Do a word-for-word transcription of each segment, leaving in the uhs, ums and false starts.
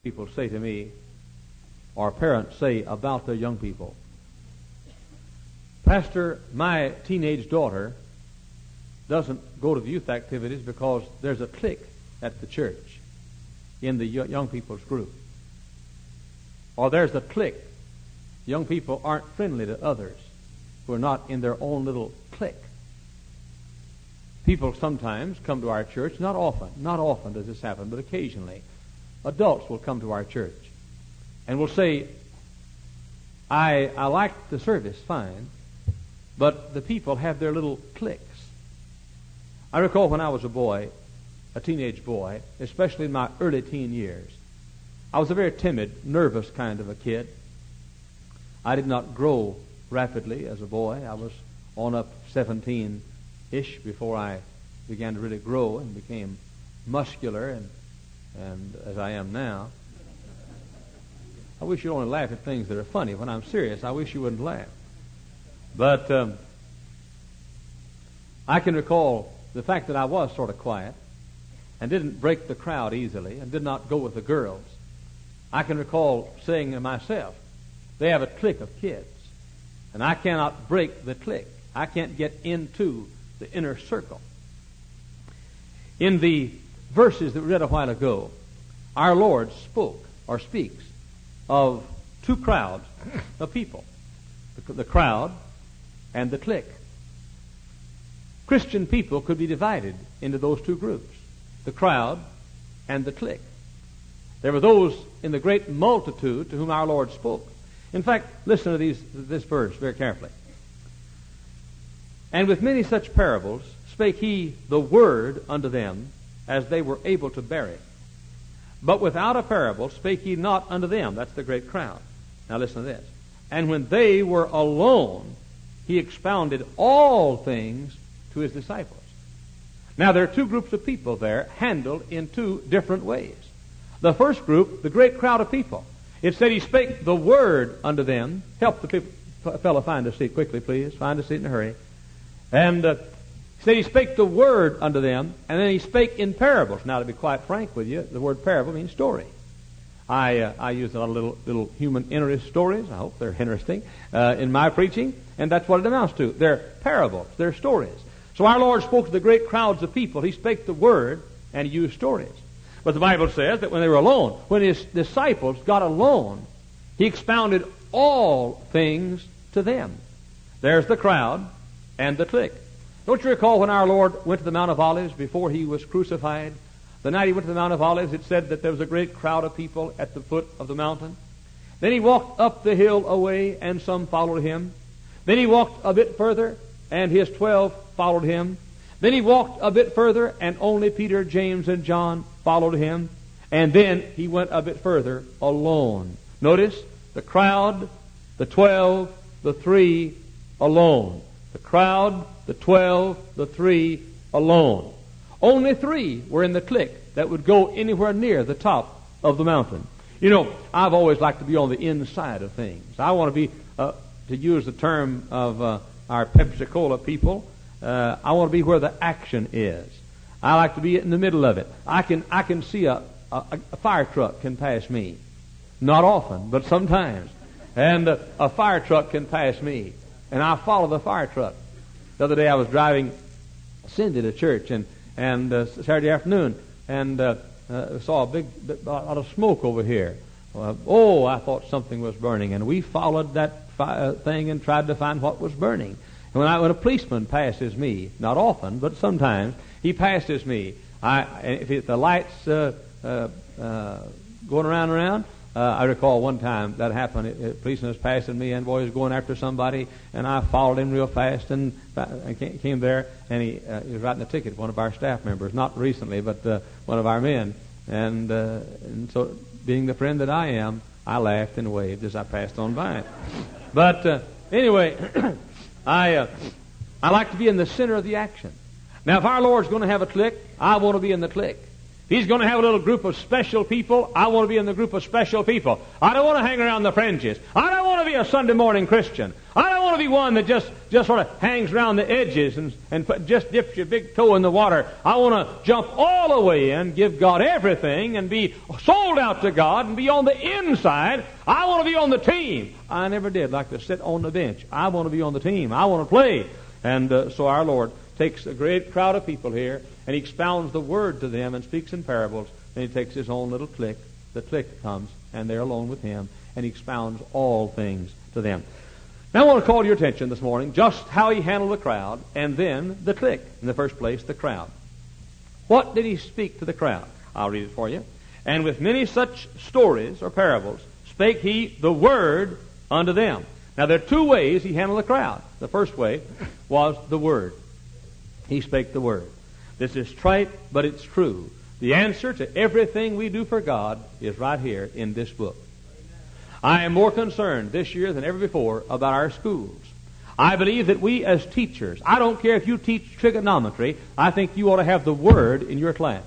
People say to me, or parents say about their young people, Pastor, my teenage daughter doesn't go to the youth activities because there's a clique at the church in the young people's group. Or there's a clique. Young people aren't friendly to others who are not in their own little clique. People sometimes come to our church, not often, not often does this happen, but occasionally. Adults will come to our church and will say, I, I like the service, fine, but the people have their little cliques. I recall when I was a boy, a teenage boy, especially in my early teen years, I was a very timid, nervous kind of a kid. I did not grow rapidly as a boy. I was on up seventeen-ish before I began to really grow and became muscular and and as I am now. I wish you'd only laugh at things that are funny. When I'm serious, I wish you wouldn't laugh. But um, I can recall the fact that I was sort of quiet and didn't break the crowd easily and did not go with the girls. I can recall saying to myself, they have a clique of kids, and I cannot break the clique. I can't get into the inner circle. In the verses that we read a while ago, our Lord spoke or speaks of two crowds of people, the, the crowd and the clique. Christian people could be divided into those two groups, the crowd and the clique. There were those in the great multitude to whom our Lord spoke. In fact, listen to these, this verse very carefully. And with many such parables spake he the word unto them, as they were able to bear it. But without a parable spake he not unto them. That's the great crowd. Now listen to this. And when they were alone, he expounded all things to his disciples. Now there are two groups of people there, handled in two different ways. The first group, the great crowd of people. It said he spake the word unto them. Help the people, fellow find a seat quickly, please. Find a seat in a hurry. And uh, he said he spake the word unto them, and then he spake in parables. Now, to be quite frank with you, the word parable means story. I uh, I use a lot of little, little human interest stories. I hope they're interesting uh, in my preaching, and that's what it amounts to. They're parables. They're stories. So our Lord spoke to the great crowds of people. He spake the word, and he used stories. But the Bible says that when they were alone, when his disciples got alone, he expounded all things to them. There's the crowd and the clique. Don't you recall when our Lord went to the Mount of Olives before he was crucified? The night he went to the Mount of Olives, it said that there was a great crowd of people at the foot of the mountain. Then he walked up the hill away, and some followed him. Then he walked a bit further, and his twelve followed him. Then he walked a bit further, and only Peter, James, and John followed him. And then he went a bit further alone. Notice, the crowd, the twelve, the three alone. The crowd, the twelve, the three alone. Only three were in the clique that would go anywhere near the top of the mountain. You know, I've always liked to be on the inside of things. I want to be, uh, to use the term of uh, our Pepsi-Cola people, uh, I want to be where the action is. I like to be in the middle of it. I can I can see a, a, a fire truck can pass me. Not often, but sometimes. And uh, a fire truck can pass me. And I follow the fire truck. The other day I was driving Cindy to church and, and uh, Saturday afternoon, and uh, uh, saw a big, big lot of smoke over here. Uh, oh, I thought something was burning, and we followed that fi- thing and tried to find what was burning. And when, I, when a policeman passes me, not often, but sometimes, he passes me. I, if it, the lights uh, uh, uh, going around and around, uh, I recall one time that happened. A policeman was passing me, and boy was going after somebody, and I followed him real fast, and I came there, and he, uh, he was writing a ticket, one of our staff members, not recently, but uh, one of our men. And, uh, and so, being the friend that I am, I laughed and waved as I passed on by. But uh, anyway, I uh, I like to be in the center of the action. Now, if our Lord's going to have a clique, I want to be in the clique. If He's going to have a little group of special people, I want to be in the group of special people. I don't want to hang around the fringes. I don't want to be a Sunday morning Christian. I don't want to to be one that just, just sort of hangs around the edges and, and put, just dips your big toe in the water. I want to jump all the way in, give God everything, and be sold out to God, and be on the inside. I want to be on the team. I never did like to sit on the bench. I want to be on the team. I want to play. And uh, so our Lord takes a great crowd of people here, and He expounds the Word to them and speaks in parables. Then He takes His own little clique. The clique comes, and they're alone with Him, and He expounds all things to them. Now I want to call your attention this morning just how He handled the crowd, and then the clique. In the first place, the crowd. What did He speak to the crowd? I'll read it for you. And with many such stories or parables spake He the Word unto them. Now there are two ways He handled the crowd. The first way was the Word. He spake the Word. This is trite, but it's true. The answer to everything we do for God is right here in this book. I am more concerned this year than ever before about our schools. I believe that we as teachers, I don't care if you teach trigonometry, I think you ought to have the Word in your class.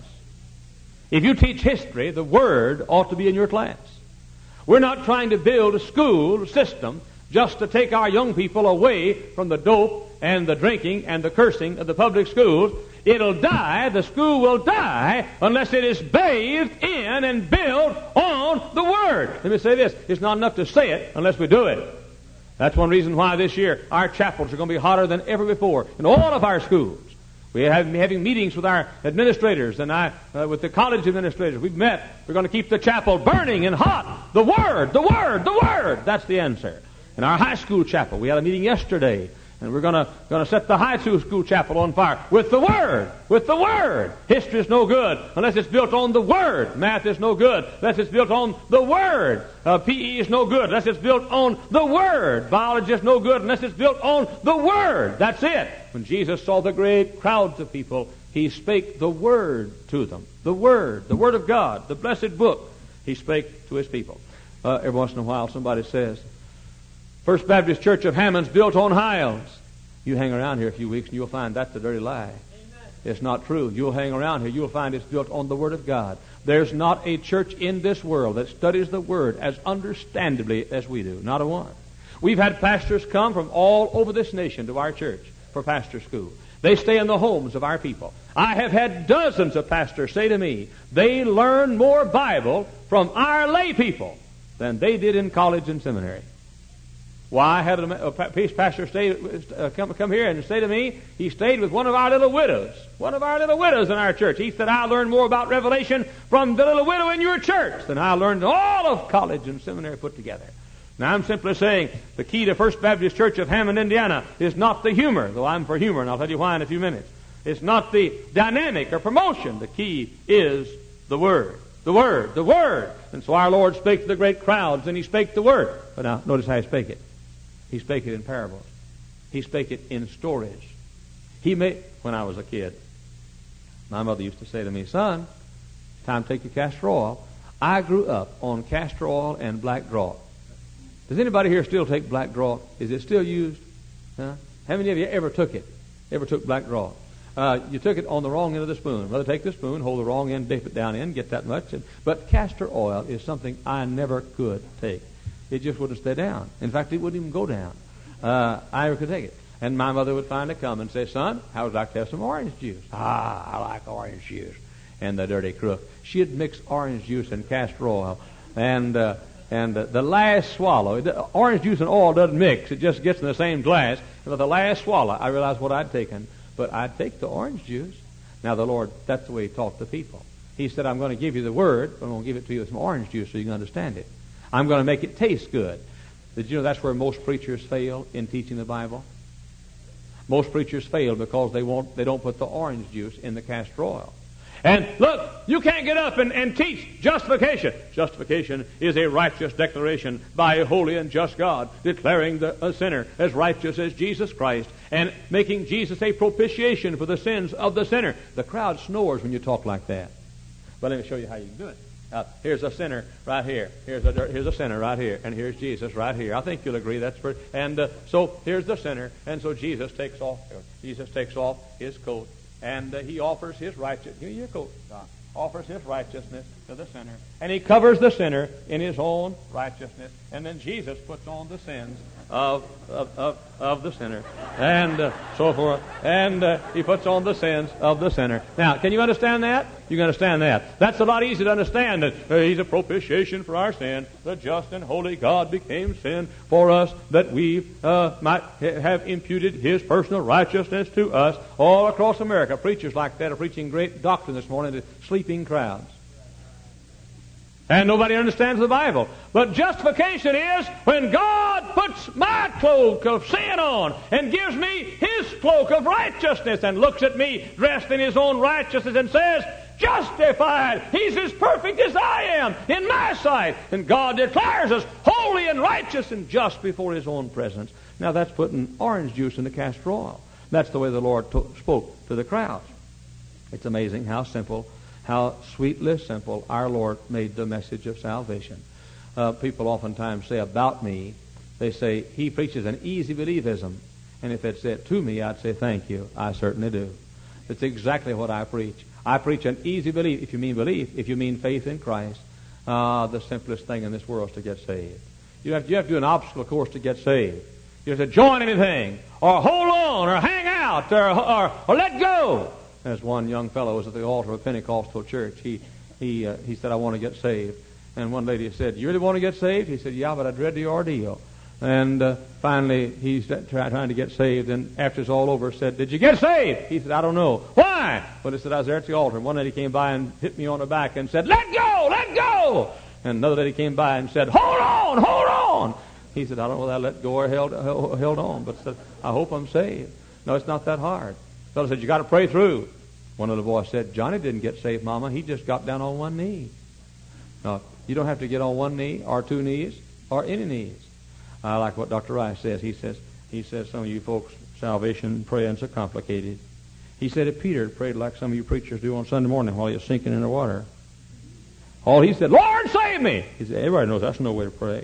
If you teach history, the Word ought to be in your class. We're not trying to build a school system just to take our young people away from the dope and the drinking and the cursing of the public schools. It'll die, the school will die, unless it is bathed in and built on the Word. Let me say this, it's not enough to say it unless we do it. That's one reason why this year our chapels are going to be hotter than ever before in all of our schools. We have been having meetings with our administrators and I, uh, with the college administrators. We've met. We're going to keep the chapel burning and hot. The Word, the Word, the Word. That's the answer. In our high school chapel, we had a meeting yesterday. And we're going to going to set the high school chapel on fire with the Word, with the Word. History is no good unless it's built on the Word. Math is no good unless it's built on the Word. Uh, P E is no good unless it's built on the Word. Biology is no good unless it's built on the Word. That's it. When Jesus saw the great crowds of people, He spake the Word to them. The Word, the Word of God, the blessed book, He spake to His people. Uh, every once in a while somebody says, First Baptist Church of Hammond's built on hiles. You hang around here a few weeks and you'll find that's a dirty lie. Amen. It's not true. You'll hang around here, you'll find it's built on the Word of God. There's not a church in this world that studies the Word as understandably as we do. Not a one. We've had pastors come from all over this nation to our church for pastor school. They stay in the homes of our people. I have had dozens of pastors say to me, they learn more Bible from our lay people than they did in college and seminary. Why, I had a, a pastor stay, uh, come, come here and say to me, he stayed with one of our little widows. One of our little widows in our church. He said, I learned more about Revelation from the little widow in your church than I learned all of college and seminary put together. Now, I'm simply saying the key to First Baptist Church of Hammond, Indiana, is not the humor, though I'm for humor, and I'll tell you why in a few minutes. It's not the dynamic or promotion. The key is the Word. The Word. The Word. And so our Lord spake to the great crowds, and He spake the Word. But now, notice how He spake it. He spake it in parables. He spake it in stories. He made, when I was a kid, my mother used to say to me, son, time to take your castor oil. I grew up on castor oil and black draught. Does anybody here still take black draught? Is it still used? Huh? How many of you ever took it? Ever took black draught? Uh, you took it on the wrong end of the spoon. Rather take the spoon, hold the wrong end, dip it down in, get that much. And, but castor oil is something I never could take. It just wouldn't stay down. In fact, it wouldn't even go down. Uh, I never could take it. And my mother would finally come and say, son, how would you like to have some orange juice? Ah, I like orange juice. And the dirty crook. She'd mix orange juice and castor oil. And uh, and uh, the last swallow, the orange juice and oil doesn't mix. It just gets in the same glass. But the last swallow, I realized what I'd taken. But I'd take the orange juice. Now the Lord, that's the way He taught the people. He said, I'm going to give you the Word, but I'm going to give it to you with some orange juice so you can understand it. I'm going to make it taste good. Did you know that's where most preachers fail in teaching the Bible? Most preachers fail because they won't, they don't put the orange juice in the castor oil. And look, you can't get up and, and teach justification. Justification is a righteous declaration by a holy and just God, declaring the a sinner as righteous as Jesus Christ and making Jesus a propitiation for the sins of the sinner. The crowd snores when you talk like that. But let me show you how you can do it. Uh, here's a sinner right here. Here's a here's a sinner right here, and here's Jesus right here. I think you'll agree that's pretty. And uh, so here's the sinner, and so Jesus takes off. Jesus takes off his coat, and uh, He offers His righteousness. Give me your coat. Uh, offers His righteousness to the sinner. And he covers the sinner in his own righteousness. And then Jesus puts on the sins of of, of, of the sinner. And uh, so forth. And uh, he puts on the sins of the sinner. Now, can you understand that? You can understand that. That's a lot easier to understand. That uh, he's a propitiation for our sin. The just and holy God became sin for us, that we uh, might ha- have imputed his personal righteousness to us. All across America, preachers like that are preaching great doctrine this morning to sleeping crowds. And nobody understands the Bible. But justification is when God puts my cloak of sin on and gives me his cloak of righteousness and looks at me dressed in his own righteousness and says, justified. He's as perfect as I am in my sight. And God declares us holy and righteous and just before his own presence. Now that's putting orange juice in the castor oil. That's the way the Lord to- spoke to the crowds. It's amazing how simple, how sweetly simple our Lord made the message of salvation. Uh, people oftentimes say about me, they say, he preaches an easy believism. And if it said to me, I'd say, thank you. I certainly do. It's exactly what I preach. I preach an easy belief. If you mean belief, if you mean faith in Christ, uh, the simplest thing in this world is to get saved. You have, you have to do an obstacle course to get saved. You have to join anything, or hold on, or hang out, or, or, or let go. As one young fellow was at the altar of a Pentecostal church, he he uh, he said, I want to get saved. And one lady said, you really want to get saved? He said, yeah, but I dread the ordeal. And uh, finally, he's try, trying to get saved. And after it's all over, said, did you get saved? He said, I don't know. Why? Well, he said, I was there at the altar. And one lady came by and hit me on the back and said, let go, let go. And another lady came by and said, hold on, hold on. He said, I don't know whether I let go or held, held on, but said, I hope I'm saved. No, it's not that hard. The fellow said, you got to pray through. One of the boys said, Johnny didn't get saved, Mama. He just got down on one knee. No, you don't have to get on one knee or two knees or any knees. I like what Doctor Rice says. He says, he says, some of you folks, salvation and praying so complicated. He said if Peter prayed like some of you preachers do on Sunday morning while you're sinking in the water. All he said, Lord, save me. He said, everybody knows that's no way to pray.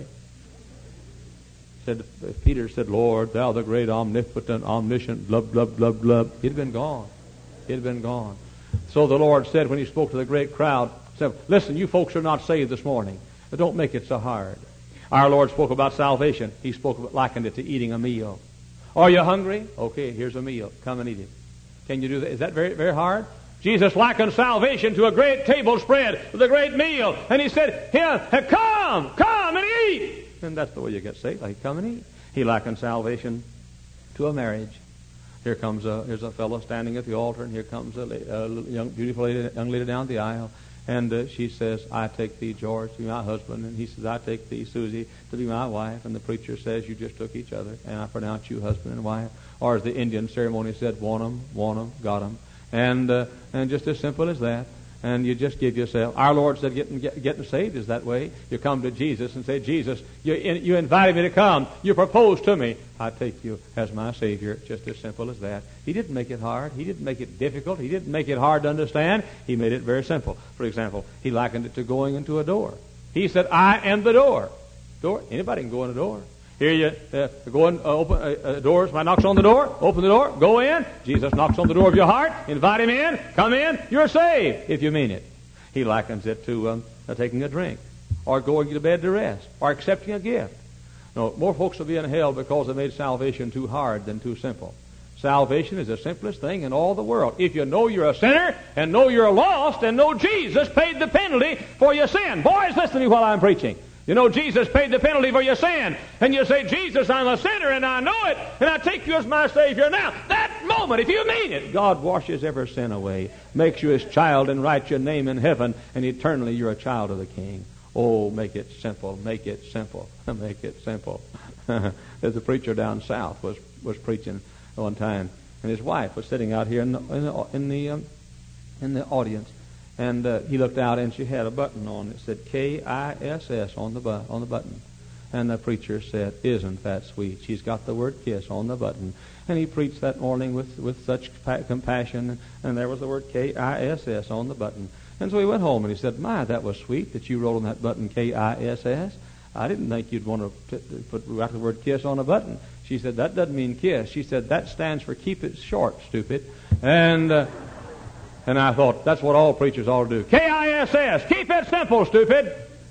Said if Peter said, Lord, thou the great, omnipotent, omniscient, blub, blub, blub, blub, he'd been gone. He'd been gone. So the Lord said when he spoke to the great crowd, said, listen, you folks are not saved this morning, but don't make it so hard. Our Lord spoke about salvation. He spoke about, likened it to eating a meal. Are you hungry? Okay, here's a meal. Come and eat it. Can you do that? Is that very, very hard? Jesus likened salvation to a great table spread with a great meal. And he said, here, come, come and eat. And that's the way you get saved. Like, come and eat. He likened salvation to a marriage. Here comes a, here's a fellow standing at the altar, and here comes a, a young, beautiful lady, young lady down the aisle. And uh, she says, I take thee, George, to be my husband. And he says, I take thee, Susie, to be my wife. And the preacher says, you just took each other, and I pronounce you husband and wife. Or as the Indian ceremony said, want 'em, want 'em, got 'em. And, uh, and just as simple as that. And you just give yourself. Our Lord said getting, get, getting saved is that way. You come to Jesus and say, Jesus, you, in, you invited me to come. You proposed to me. I take you as my Savior. Just as simple as that. He didn't make it hard. He didn't make it difficult. He didn't make it hard to understand. He made it very simple. For example, he likened it to going into a door. He said, I am the door. Door? Anybody can go in a door. Here you uh, go and uh, open uh, uh, doors. Somebody knocks on the door. Open the door. Go in. Jesus knocks on the door of your heart. Invite him in. Come in. You're saved if you mean it. He likens it to um, uh, taking a drink, or going to bed to rest, or accepting a gift. No, more folks will be in hell because they made salvation too hard than too simple. Salvation is the simplest thing in all the world. If you know you're a sinner and know you're lost and know Jesus paid the penalty for your sin. Boys, listen to me while I'm preaching. You know Jesus paid the penalty for your sin. And you say, Jesus, I'm a sinner and I know it, and I take you as my Savior now. That moment, if you mean it, God washes every sin away, makes you his child, and writes your name in heaven, and eternally you're a child of the King. Oh, make it simple, make it simple, make it simple. There's a preacher down south was, was preaching one time, and his wife was sitting out here in the, in the, in the, um, in the audience. And uh, he looked out, and she had a button on. It said K I S S on the bu- on the button. And the preacher said, isn't that sweet? She's got the word kiss on the button. And he preached that morning with, with such pa- compassion, and there was the word K I S S on the button. And so he went home, and he said, my, that was sweet that you wrote on that button K I S S. I didn't think you'd want to put write the word kiss on a button. She said, that doesn't mean kiss. She said, that stands for keep it short, stupid. And... Uh, And I thought, that's what all preachers ought to do. K I S S, keep it simple, stupid.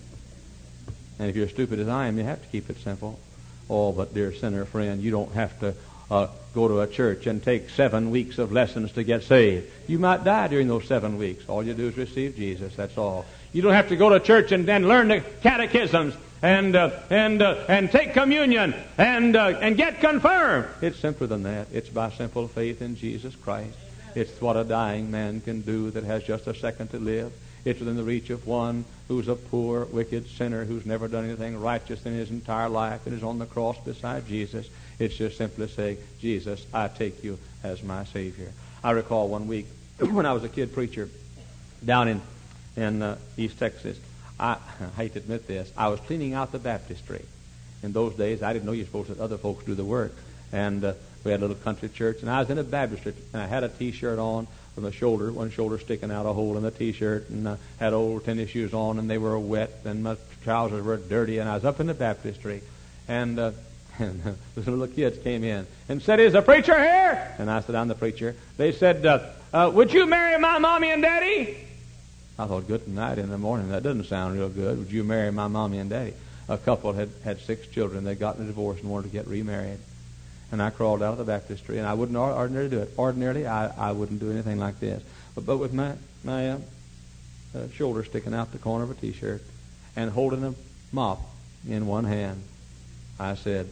And if you're as stupid as I am, you have to keep it simple. Oh, but dear sinner friend, you don't have to uh, go to a church and take seven weeks of lessons to get saved. You might die during those seven weeks. All you do is receive Jesus, that's all. You don't have to go to church and then learn the catechisms and uh, and uh, and take communion and uh, and get confirmed. It's simpler than that. It's by simple faith in Jesus Christ. It's what a dying man can do that has just a second to live. It's within the reach of one who's a poor, wicked sinner who's never done anything righteous in his entire life and is on the cross beside Jesus. It's just simply saying, Jesus, I take you as my Savior. I recall one week when I was a kid preacher down in, in uh, East Texas. I, I hate to admit this. I was cleaning out the baptistry. In those days, I didn't know you're supposed to let other folks do the work. And uh, we had a little country church, and I was in a baptistry, and I had a T-shirt on from the shoulder, one shoulder sticking out a hole in the T-shirt, and uh, had old tennis shoes on, and they were wet, and my trousers were dirty, and I was up in the baptistry. And, uh, and uh, those little kids came in and said, is the preacher here? And I said, I'm the preacher. They said, uh, uh, would you marry my mommy and daddy? I thought, good night in the morning. That doesn't sound real good. Would you marry my mommy and daddy? A couple had had six children. They'd gotten a divorce and wanted to get remarried. And I crawled out of the baptistry, and I wouldn't ordinarily do it. Ordinarily, I, I wouldn't do anything like this. But, but with my, my uh, uh, shoulder sticking out the corner of a T-shirt and holding a mop in one hand, I said,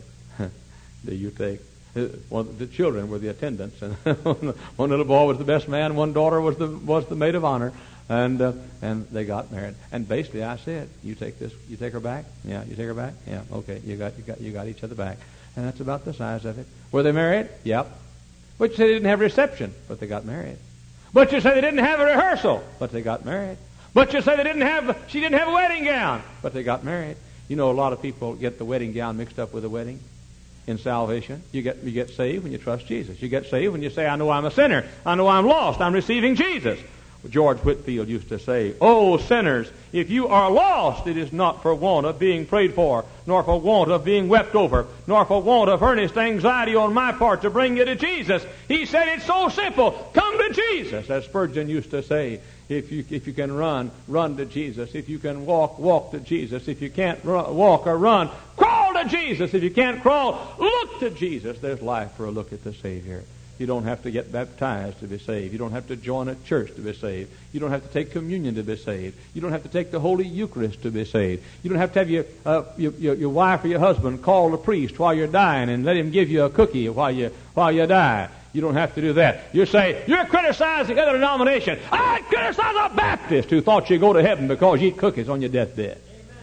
do you take... One of the children were the attendants, and one little boy was the best man, one daughter was the was the maid of honor, and uh, and they got married. And basically, I said, "You take this, you take her back, yeah, you take her back, yeah, okay, you got you got you got each other back." And that's about the size of it. Were they married? Yep. But you say they didn't have a reception, but they got married. But you say they didn't have a rehearsal, but they got married. But you say they didn't have she didn't have a wedding gown, but they got married. You know, a lot of people get the wedding gown mixed up with the wedding. In salvation, you get you get saved when you trust Jesus. You get saved when you say, I know I'm a sinner. I know I'm lost. I'm receiving Jesus. George Whitefield used to say, oh, sinners, if you are lost, it is not for want of being prayed for, nor for want of being wept over, nor for want of earnest anxiety on my part to bring you to Jesus. He said it's so simple. Come to Jesus, as Spurgeon used to say. If you if you can run, run to Jesus. If you can walk, walk to Jesus. If you can't run, walk or run, crawl to Jesus. If you can't crawl, look to Jesus. There's life for a look at the Savior. You don't have to get baptized to be saved. You don't have to join a church to be saved. You don't have to take communion to be saved. You don't have to take the Holy Eucharist to be saved. You don't have to have your, uh, your, your, your wife or your husband call the priest while you're dying and let him give you a cookie while you, while you die. You don't have to do that. You say, you're criticizing other denomination. I criticize a Baptist who thought you'd go to heaven because you eat cookies on your deathbed.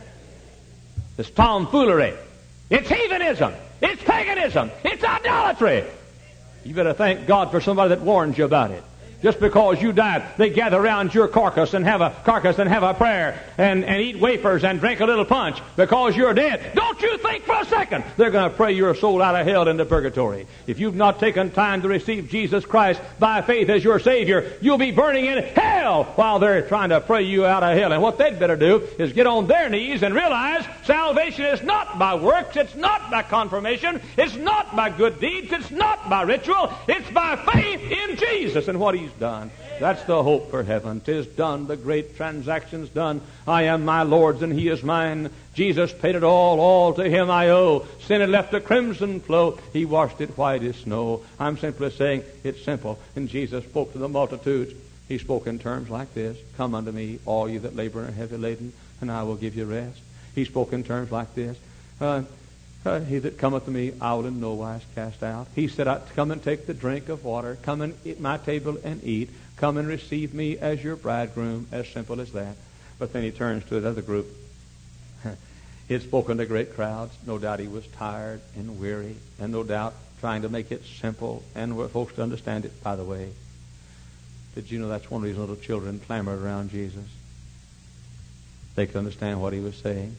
It's tomfoolery. It's heathenism. It's paganism. It's idolatry. You better thank God for somebody that warns you about it. Just because you died, they gather around your carcass and have a carcass and have a prayer and, and eat wafers and drink a little punch because you're dead. Don't you think for a second they're going to pray your soul out of hell into purgatory. If you've not taken time to receive Jesus Christ by faith as your Savior, you'll be burning in hell while they're trying to pray you out of hell. And what they'd better do is get on their knees and realize salvation is not by works, it's not by confirmation, it's not by good deeds, it's not by ritual, it's by faith in Jesus and what He's done. That's the hope for heaven. 'Tis done. The great transaction's done. I am my Lord's and He is mine. Jesus paid it all. All to Him I owe. Sin had left a crimson flow. He washed it white as snow. I'm simply saying it's simple. And Jesus spoke to the multitudes. He spoke in terms like this. Come unto me, all you that labor and are heavy laden, and I will give you rest. He spoke in terms like this. Uh, Uh, he that cometh to me, I will in no wise cast out. He said, I, come and take the drink of water. Come and eat my table and eat. Come and receive me as your bridegroom. As simple as that. But then he turns to another group. He had spoken to great crowds. No doubt he was tired and weary. And no doubt trying to make it simple and for folks to understand it. By the way, did you know that's one reason little children clamored around Jesus? They could understand what he was saying.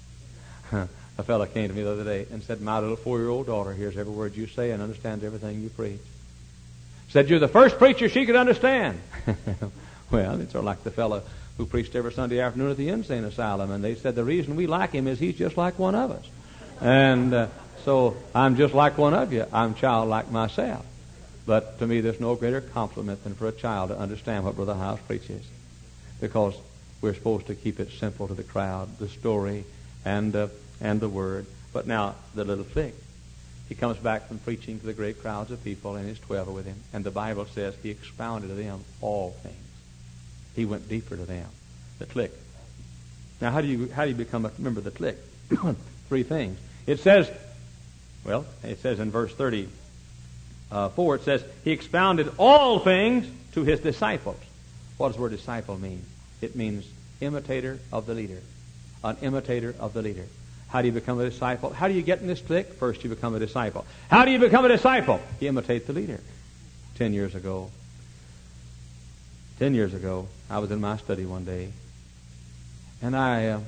A fellow came to me the other day and said, my little four-year-old daughter hears every word you say and understands everything you preach. Said, you're the first preacher she could understand. Well, it's sort of like the fellow who preached every Sunday afternoon at the insane asylum, and they said the reason we like him is he's just like one of us. And uh, so I'm just like one of you. I'm childlike myself. But to me, there's no greater compliment than for a child to understand what Brother House preaches, because we're supposed to keep it simple to the crowd, the story and uh, and the word. But now, the little flick. He comes back from preaching to the great crowds of people, and his twelve are with him. And the Bible says he expounded to them all things. He went deeper to them. The click. Now, how do you how do you become a member of the click? Three things. It says, well, it says in verse thirty-four, it says, he expounded all things to his disciples. What does the word disciple mean? It means imitator of the leader. An imitator of the leader. How do you become a disciple? How do you get in this clique? First, you become a disciple. How do you become a disciple? You imitate the leader. Ten years ago, ten years ago, I was in my study one day, and I, uh,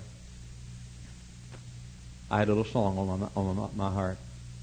I had a little song on my on my, my heart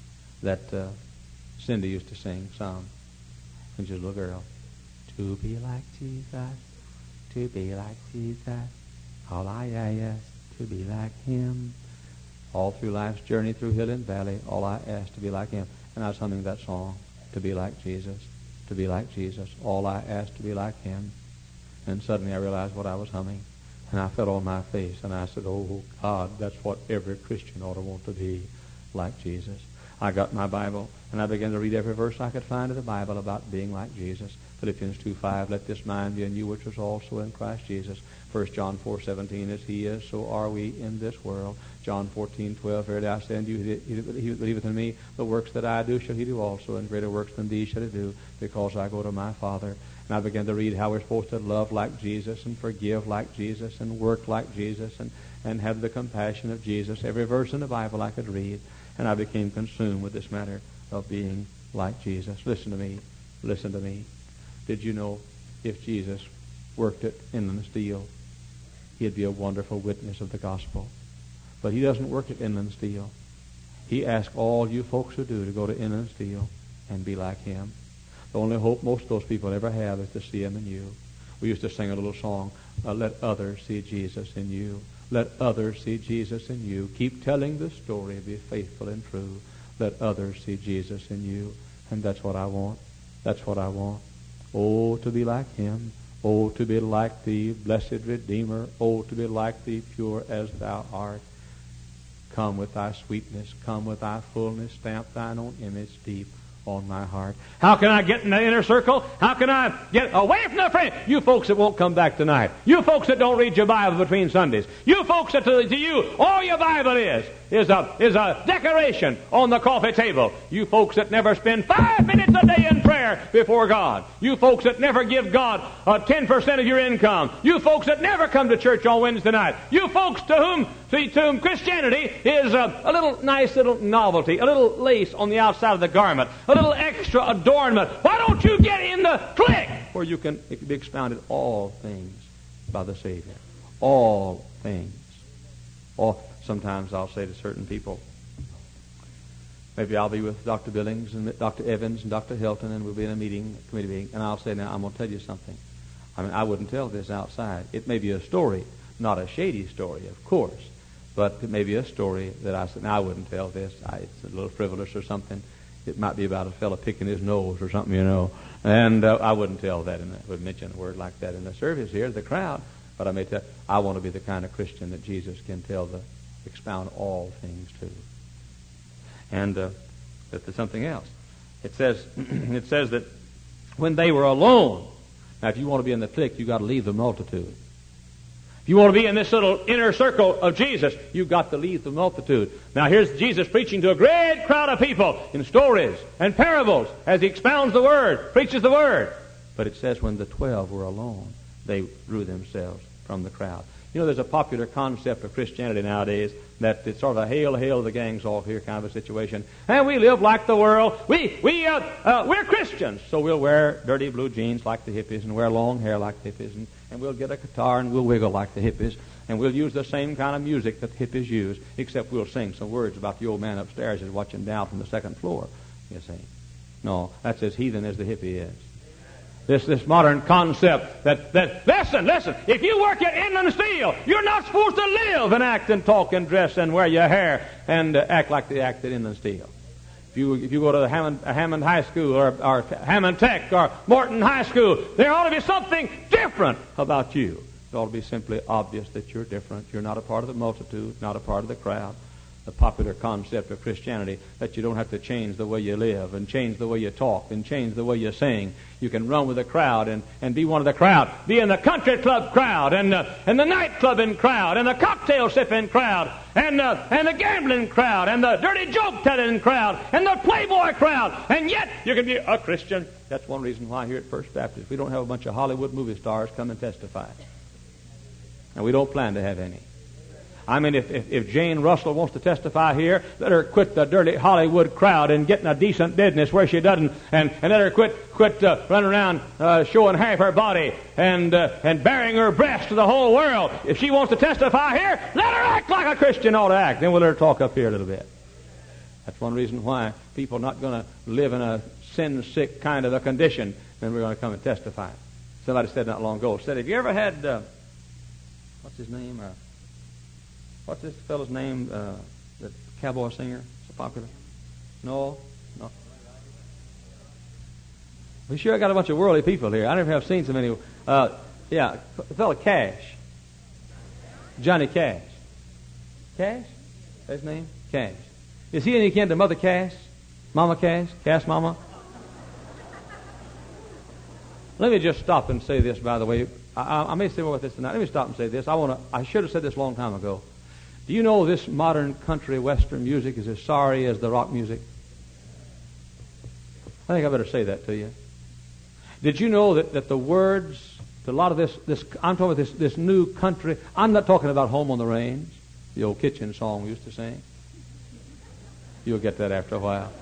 that uh, Cindy used to sing some when she was a little girl. To be like Jesus, to be like Jesus, all I ask to be like him. All through life's journey, through hill and valley, all I ask to be like him. And I was humming that song, to be like Jesus, to be like Jesus, all I ask to be like him. And suddenly I realized what I was humming, and I fell on my face, and I said, oh, God, that's what every Christian ought to want to be, like Jesus. I got my Bible, and I began to read every verse I could find in the Bible about being like Jesus. Philippians two five, let this mind be in you which was also in Christ Jesus. First John four seventeen, as he is, so are we in this world. John fourteen twelve, verily I say unto you, he that believeth in me, the works that I do shall he do also, and greater works than these shall he do, because I go to my Father. And I began to read how we're supposed to love like Jesus, and forgive like Jesus, and work like Jesus, and, and have the compassion of Jesus. Every verse in the Bible I could read, and I became consumed with this matter of being like Jesus. Listen to me. Listen to me. Did you know if Jesus worked at Inland Steel, he'd be a wonderful witness of the gospel? But he doesn't work at Inland Steel. He asks all you folks who do to go to Inland Steel and be like him. The only hope most of those people ever have is to see him in you. We used to sing a little song, uh, let others see Jesus in you. Let others see Jesus in you. Keep telling the story, be faithful and true. Let others see Jesus in you. And that's what I want. That's what I want. Oh, to be like him. Oh, to be like thee, blessed Redeemer. Oh, to be like thee, pure as thou art. Come with thy sweetness. Come with thy fullness. Stamp thine own image deep on my heart. How can I get in the inner circle? How can I get away from the friend? You folks that won't come back tonight. You folks that don't read your Bible between Sundays. You folks that to, to you, all your Bible is, is a, is a decoration on the coffee table. You folks that never spend five minutes a day in prayer before God. You folks that never give God uh, ten percent of your income. You folks that never come to church on Wednesday night. You folks to whom, to, to whom Christianity is a, a little nice little novelty, a little lace on the outside of the garment, a little extra adornment. Why don't you get in the clique where you can it can be expounded all things by the Savior? All things. All, sometimes I'll say to certain people, maybe I'll be with Doctor Billings and Doctor Evans and Doctor Hilton, and we'll be in a meeting, committee meeting, and I'll say, now I'm going to tell you something. I mean, I wouldn't tell this outside. It may be a story, not a shady story, of course, but it may be a story that I said, now I wouldn't tell this. I, it's a little frivolous or something. It might be about a fellow picking his nose or something, you know. And uh, I wouldn't tell that, and I would mention a word like that in the service here, the crowd. But I may tell, I want to be the kind of Christian that Jesus can tell the, expound all things to. And uh, there's something else. It says, it says that when they were alone. Now, if you want to be in the clique, you've got to leave the multitude. If you want to be in this little inner circle of Jesus, you've got to leave the multitude. Now, here's Jesus preaching to a great crowd of people in stories and parables as he expounds the Word, preaches the Word. But it says when the twelve were alone, they drew themselves from the crowd. You know, there's a popular concept of Christianity nowadays that it's sort of a hail, hail, the gang's all here kind of a situation. And we live like the world. We, we, uh, uh, we're Christians, so we'll wear dirty blue jeans like the hippies and wear long hair like the hippies, and, and we'll get a guitar and we'll wiggle like the hippies, and we'll use the same kind of music that the hippies use, except we'll sing some words about the old man upstairs who's watching down from the second floor, you see. No, that's as heathen as the hippie is. This this modern concept that, that, listen, listen, if you work at Inland Steel, you're not supposed to live and act and talk and dress and wear your hair and uh, act like they act at Inland Steel. If you, if you go to the Hammond, uh, Hammond High School or, or Hammond Tech or Morton High School, there ought to be something different about you. It ought to be simply obvious that you're different. You're not a part of the multitude, not a part of the crowd. The popular concept of Christianity, that you don't have to change the way you live and change the way you talk and change the way you sing. You can run with the crowd and, and be one of the crowd. Be in the country club crowd and, uh, and the nightclubbing crowd and the cocktail sipping crowd and, uh, and the gambling crowd and the dirty joke telling crowd and the playboy crowd. And yet you can be a Christian. That's one reason why here at First Baptist we don't have a bunch of Hollywood movie stars come and testify. And we don't plan to have any. I mean, if, if, if Jane Russell wants to testify here, let her quit the dirty Hollywood crowd and get in a decent business where she doesn't, and, and let her quit quit uh, running around uh, showing half her body and uh, and baring her breast to the whole world. If she wants to testify here, let her act like a Christian ought to act. Then we'll let her talk up here a little bit. That's one reason why people are not going to live in a sin-sick kind of a condition. Then we're going to come and testify. Somebody said not long ago, said, have you ever had, uh, what's his name, uh, What's this fellow's name? Uh, the cowboy singer, so popular. No, no. We sure got a bunch of worldly people here. I never have seen so many. Uh, yeah, the fellow Cash, Johnny Cash. Cash, that's his name. Cash. Is he any kin to Mother Cash, Mama Cash, Cash Mama? Let me just stop and say this. By the way, I, I may say more about this tonight. Let me stop and say this. I want to. I should have said this a long time ago. Do you know this modern country western music is as sorry as the rock music? I think I better say that to you. Did you know that, that the words to a lot of this, this I'm talking about this, this new country, I'm not talking about Home on the Range, the old kitchen song we used to sing. You'll get that after a while.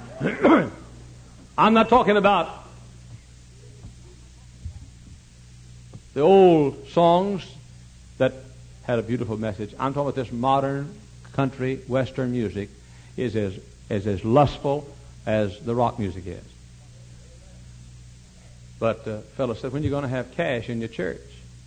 I'm not talking about the old songs that had a beautiful message. I'm talking about this modern country western music is as, is as lustful as the rock music is. But the uh, fellow said, when are you going to have cash in your church?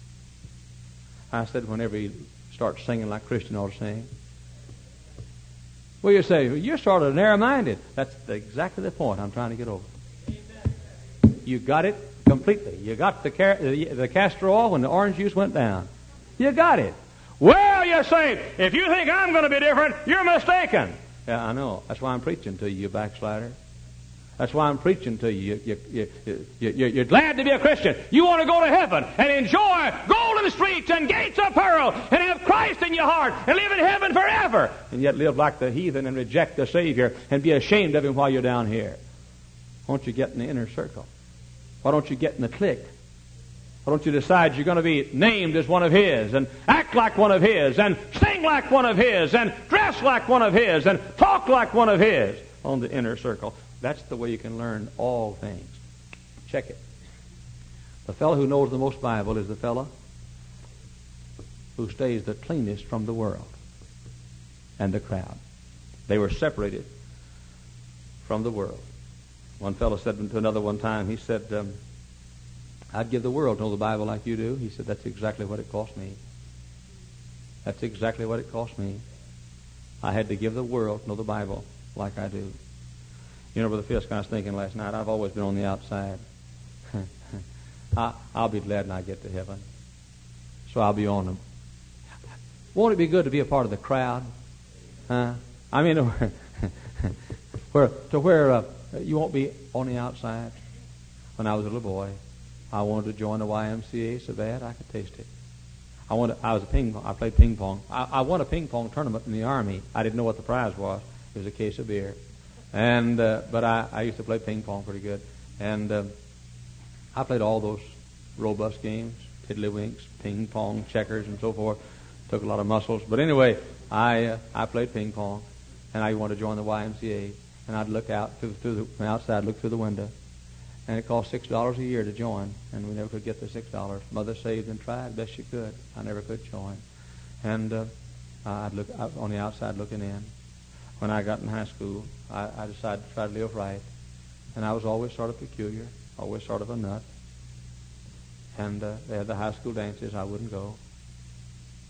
I said, whenever you start singing like Christian ought to sing. Well, you say, well, you're sort of narrow-minded. That's the, exactly the point I'm trying to get over. You got it completely. You got the, car- the, the castor oil when the orange juice went down. You got it. Well, you say, if you think I'm going to be different, you're mistaken. Yeah, I know. That's why I'm preaching to you, you backslider. That's why I'm preaching to you. You, you, you, you, you. You're glad to be a Christian. You want to go to heaven and enjoy golden streets and gates of pearl and have Christ in your heart and live in heaven forever, and yet live like the heathen and reject the Savior and be ashamed of Him while you're down here. Why don't you get in the inner circle? Why don't you get in the clique? Why don't you decide you're going to be named as one of His and act like one of His and sing like one of His and dress like one of His and talk like one of His on the inner circle? That's the way you can learn all things. Check it. The fellow who knows the most Bible is the fellow who stays the cleanest from the world and the crowd. They were separated from the world. One fellow said to another one time, he said, um, I'd give the world to know the Bible like you do. He said, that's exactly what it cost me. That's exactly what it cost me. I had to give the world to know the Bible like I do. You know, Brother Fisk, I was thinking last night, I've always been on the outside. I, I'll be glad when I get to heaven. So I'll be on them. Won't it be good to be a part of the crowd? Huh? I mean, where, to where uh, you won't be on the outside. When I was a little boy, I wanted to join the Y M C A so bad I could taste it. I wanted. I was a ping. I played ping pong. I, I won a ping pong tournament in the Army. I didn't know what the prize was. It was a case of beer, and uh, but I, I used to play ping pong pretty good, and uh, I played all those robust games: tiddlywinks, ping pong, checkers, and so forth. Took a lot of muscles, but anyway, I uh, I played ping pong, and I wanted to join the Y M C A, and I'd look out through, through the, from outside, look through the window. And it cost six dollars a year to join, and we never could get the six dollars. Mother saved and tried best she could. I never could join, and uh, I'd look out on the outside looking in. When I got in high school, I, I decided to try to live right, and I was always sort of peculiar, always sort of a nut. And uh, they had the high school dances. I wouldn't go,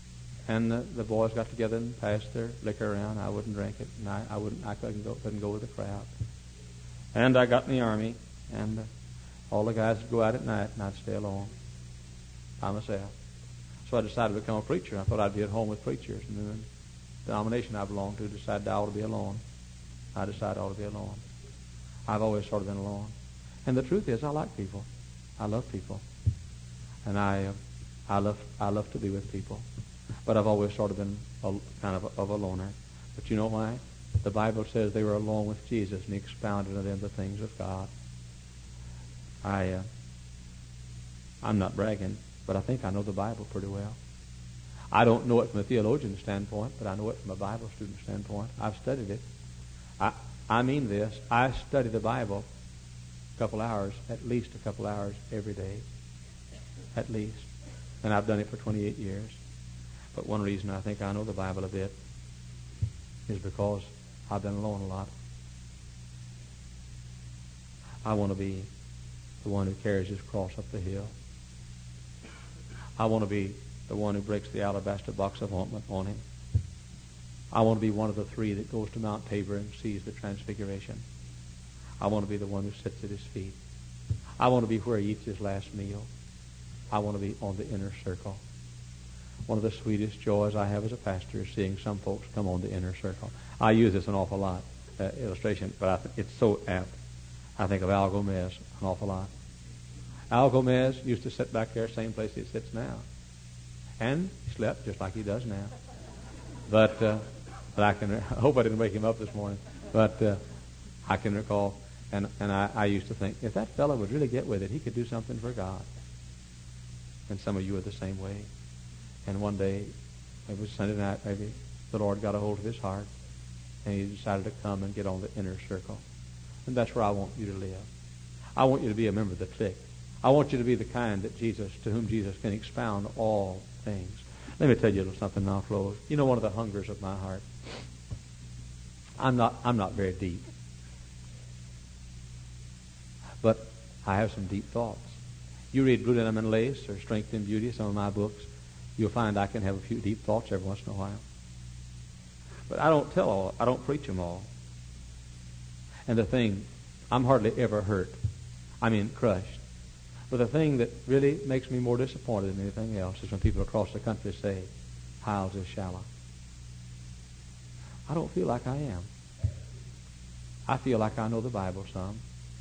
And the, the boys got together and passed their liquor around. I wouldn't drink it, and I, I wouldn't. I couldn't go. Couldn't go with the crowd. And I got in the army, and uh, all the guys would go out at night, and I'd stay alone by myself. So I decided to become a preacher. I thought I'd be at home with preachers, and then the denomination I belonged to decided I ought to be alone. I decided I ought to be alone. I've always sort of been alone. And the truth is, I like people. I love people, and I, uh, I love, I love to be with people. But I've always sort of been a, kind of a, of a loner. But you know why? The Bible says they were alone with Jesus, and He expounded to them the things of God. I, uh, I'm not bragging, but I think I know the Bible pretty well. I don't know it from a theologian standpoint, but I know it from a Bible student standpoint. I've studied it. I, I mean this. I study the Bible a couple hours, at least a couple hours every day, at least. And I've done it for twenty-eight years. But one reason I think I know the Bible a bit is because I've been alone a lot. I want to be the one who carries his cross up the hill. I want to be the one who breaks the alabaster box of ointment on him. I want to be one of the three that goes to Mount Tabor and sees the transfiguration. I want to be the one who sits at his feet. I want to be where he eats his last meal. I want to be on the inner circle. One of the sweetest joys I have as a pastor is seeing some folks come on the inner circle. I use this an awful lot, uh, illustration, but I th- it's so apt. I think of Al Gomez an awful lot. Al Gomez used to sit back there, same place he sits now. And he slept just like he does now. But, uh, but I can, I hope I didn't wake him up this morning, but uh, I can recall, and, and I, I used to think, if that fellow would really get with it, he could do something for God. And some of you are the same way. And one day, it was Sunday night maybe, the Lord got a hold of his heart, and he decided to come and get on the inner circle. And that's where I want you to live. I want you to be a member of the clique. I want you to be the kind that Jesus, to whom Jesus can expound all things. Let me tell you a little something now, close. You know one of the hungers of my heart? I'm not, I'm not very deep. But I have some deep thoughts. You read Blue Denim and Lace or Strength and Beauty, some of my books, you'll find I can have a few deep thoughts every once in a while. But I don't tell all, I don't preach them all. And the thing, I'm hardly ever hurt. I mean crushed. But the thing that really makes me more disappointed than anything else is when people across the country say, Hyles is shallow. I don't feel like I am. I feel like I know the Bible some.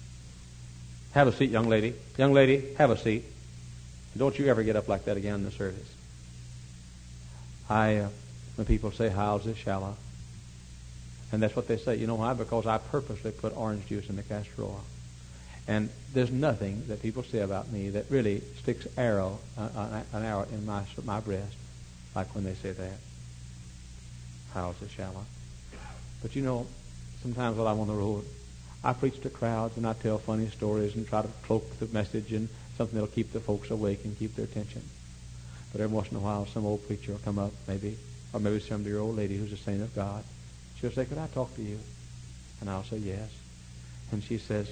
Have a seat, young lady. Young lady, have a seat. Don't you ever get up like that again in the service. I, uh, when people say Hyles is shallow, and that's what they say. You know why? Because I purposely put orange juice in the castor oil. And there's nothing that people say about me that really sticks arrow, uh, an arrow in my my breast, like when they say that. Hyles is shallow. But you know, sometimes while I'm on the road, I preach to crowds and I tell funny stories and try to cloak the message in something that'll keep the folks awake and keep their attention. But every once in a while, some old preacher will come up, maybe, or maybe some dear old lady who's a saint of God. She'll say, could I talk to you? And I'll say, yes. And she says,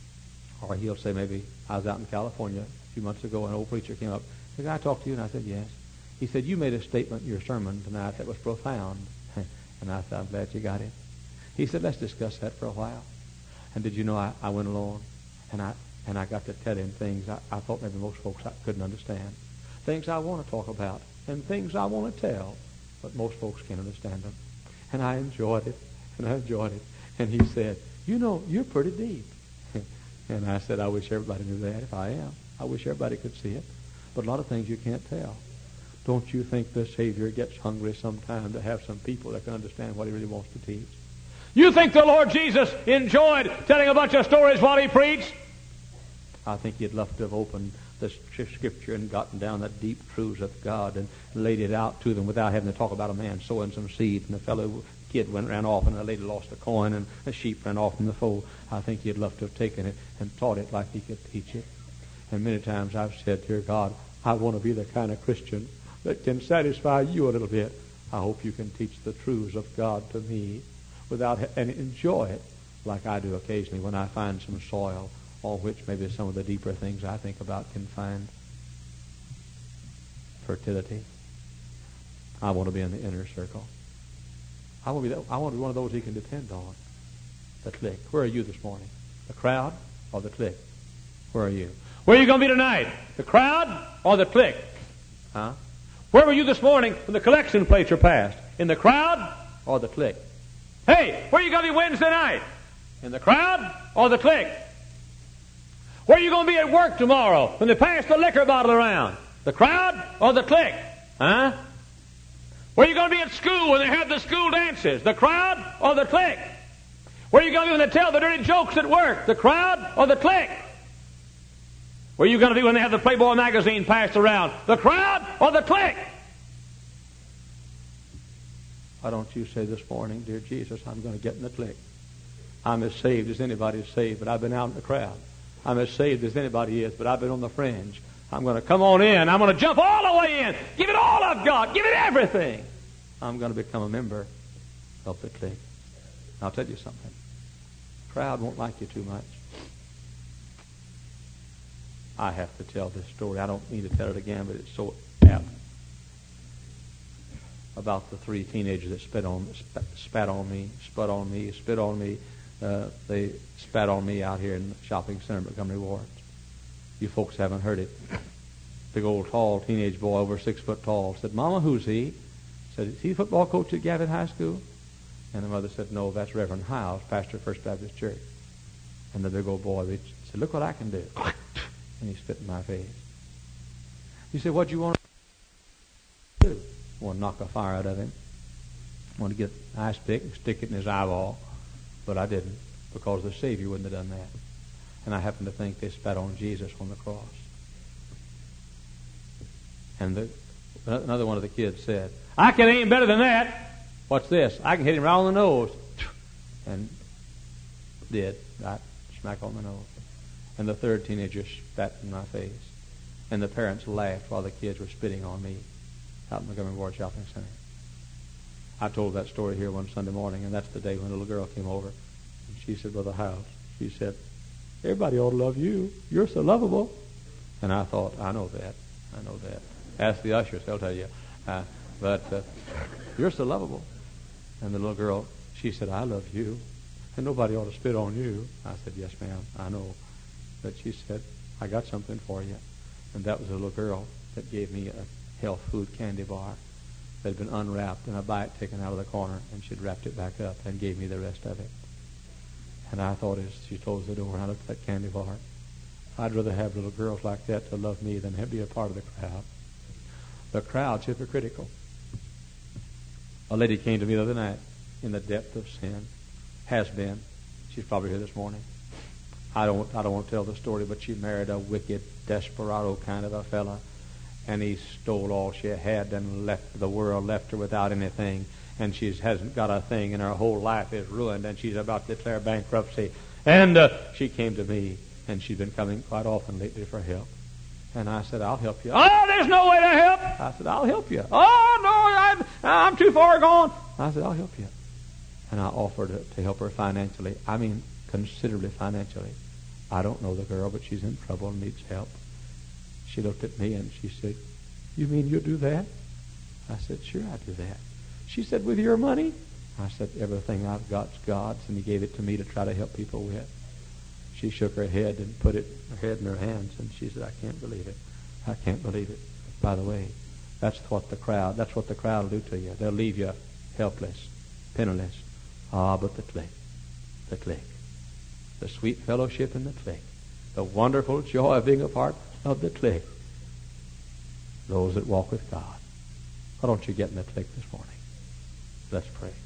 or he'll say, maybe, I was out in California a few months ago, and an old preacher came up. Could I talk to you? And I said, yes. He said, you made a statement in your sermon tonight that was profound. And I said, I'm glad you got it. He said, let's discuss that for a while. And did you know I, I went along, and I and I got to tell him things I, I thought maybe most folks I couldn't understand. Things I want to talk about, and things I want to tell, but most folks can't understand them. And I enjoyed it, and I enjoyed it. And he said, you know, you're pretty deep. And I said, I wish everybody knew that. If I am, I wish everybody could see it. But a lot of things you can't tell. Don't you think the Savior gets hungry sometime to have some people that can understand what he really wants to teach? You think the Lord Jesus enjoyed telling a bunch of stories while he preached? I think he'd love to have opened the Scripture and gotten down the deep truths of God and laid it out to them without having to talk about a man sowing some seed and a fellow kid went ran off and a lady lost a coin and a sheep ran off from the fold. I think he'd love to have taken it and taught it like he could teach it. And many times I've said, dear God, I want to be the kind of Christian that can satisfy you a little bit. I hope you can teach the truths of God to me without and enjoy it like I do occasionally when I find some soil on which maybe some of the deeper things I think about can find fertility. I want to be in the inner circle. I want to be, that, I want to be one of those he can depend on. The clique. Where are you this morning? The crowd or the clique? Where are you? Where are you going to be tonight? The crowd or the clique? Huh? Where were you this morning when the collection plates are passed? In the crowd or the clique? Hey, where are you going to be Wednesday night? In the crowd or the clique? Where are you going to be at work tomorrow when they pass the liquor bottle around? The crowd or the clique? Huh? Where are you going to be at school when they have the school dances? The crowd or the clique? Where are you going to be when they tell the dirty jokes at work? The crowd or the clique? Where are you going to be when they have the Playboy magazine passed around? The crowd or the clique? Why don't you say this morning, dear Jesus, I'm going to get in the clique. I'm as saved as anybody is saved, but I've been out in the crowd. I'm as saved as anybody is, but I've been on the fringe. I'm going to come on in. I'm going to jump all the way in. Give it all I've got. Give it everything. I'm going to become a member of the clique. I'll tell you something. The crowd won't like you too much. I have to tell this story. I don't need to tell it again, but it's so apt. About the three teenagers that spit on, spat, spat on me, spit on me, spit on me. Uh, they spat on me out here in the shopping center at Montgomery Ward. You folks haven't heard it. Big old tall teenage boy, over six foot tall, said, "Mama, who's he?" Said, "Is he the football coach at Gavin High School?" And the mother said, "No, that's Reverend Hiles, pastor of First Baptist Church." And the big old boy said, "Look what I can do." And he spit in my face. He said, "What do you want to do?" I want to knock a fire out of him. I want to get an ice pick and stick it in his eyeball. But I didn't, because the Savior wouldn't have done that. And I happen to think they spat on Jesus on the cross. And the, another one of the kids said, "I can aim better than that. What's this? I can hit him right on the nose." And did, right, smack on the nose. And the third teenager spat in my face. And the parents laughed while the kids were spitting on me out in the Montgomery Ward Shopping Center. I told that story here one Sunday morning, and that's the day when a little girl came over. And she said, "Brother House," she said, "everybody ought to love you. You're so lovable." And I thought, I know that. I know that. Ask the ushers, they'll tell you. Uh, but uh, you're so lovable. And the little girl, she said, "I love you. And nobody ought to spit on you." I said, "Yes, ma'am, I know." But she said, "I got something for you." And that was a little girl that gave me a health food candy bar that had been unwrapped and a bite taken out of the corner, and she'd wrapped it back up and gave me the rest of it. And I thought as she closed the door and I looked at that candy bar, I'd rather have little girls like that to love me than be a part of the crowd. The crowd's hypocritical. A lady came to me the other night in the depth of sin. Has been. She's probably here this morning. I don't I don't want to tell the story, but she married a wicked, desperado kind of a fella, and he stole all she had and left the world, left her without anything, and she hasn't got a thing, and her whole life is ruined, and she's about to declare bankruptcy. And uh, she came to me, and she's been coming quite often lately for help. And I said, "I'll help you." "Oh, there's no way to help." I said, "I'll help you." "Oh, no, I'm, I'm too far gone." I said, "I'll help you." And I offered to, to help her financially. I mean, considerably financially. I don't know the girl, but she's in trouble and needs help. She looked at me and she said, "You mean you'll do that?" I said, "Sure, I'll do that." She said, "With your money?" I said, "Everything I've got's God's, and He gave it to me to try to help people with." She shook her head and put it her head in her hands, and she said, "I can't believe it. I can't believe it." By the way, that's what the crowd, that's what the crowd will do to you. They'll leave you helpless, penniless. Ah, but the clique, the clique, the sweet fellowship in the clique, the wonderful joy of being a part of the clique, those that walk with God. Why don't you get in the clique this morning? Let's pray.